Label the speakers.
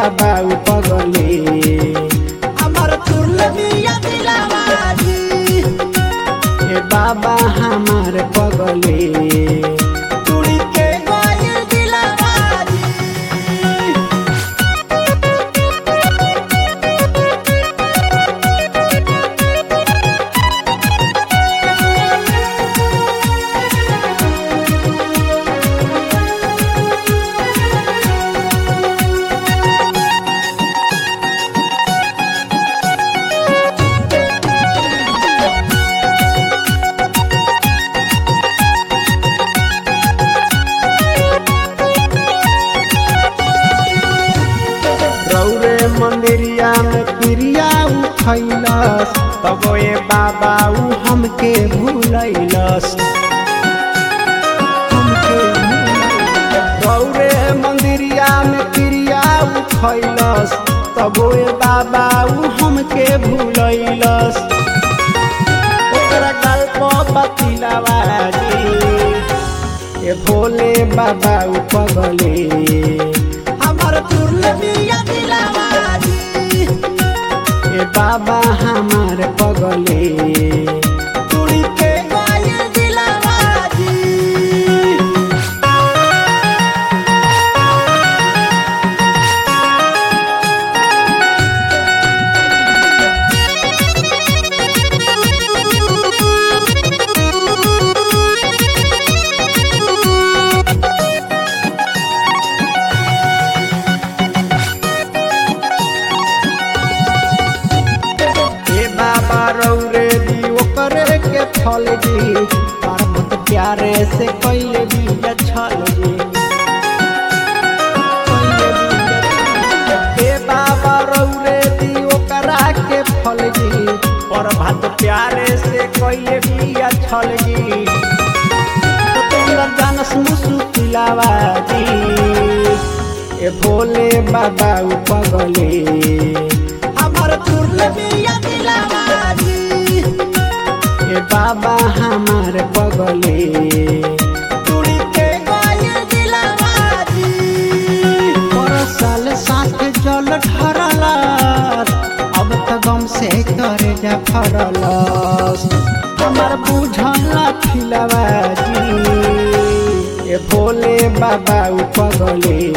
Speaker 1: बाबा पगले हमर तुरले बिया दिलवाजी ए बाबा हमार पगले तुड़ी के गइल दिलवाजी। मंदिरिया में प्रिया उठैलस तब ए बाबा हमके भूलैलस गौरे मंदिरिया में प्रिया उठैलस तब ए बाबा हमके भूलैलस ओकरा गल्प बतिलवाजी ए भोले बाबा पगले हमर तुरले बिया दिलवाजी ए बाबा हमार पगले तुड़ी के गइल दिलवाजी। रौरे दी ओकरे के फल जी पर्वत प्यारे से कैले बिया छल जी ए बाबा रौरे दी ओकरा के फल जी पर्वत प्यारे से कैले बिया छल जी तोरा जानस मुसुकिलावा जी ए भोले बाबा पगले हमर तुरले बिया दिलवाजी ए बाबा हमार पगले तुड़ी के गइल दिलवाजी। परसल साथ जल ढरलस अब त गम से करे जा फरलस हमर बुझल खिलवाजी ए भोले बाबा पगले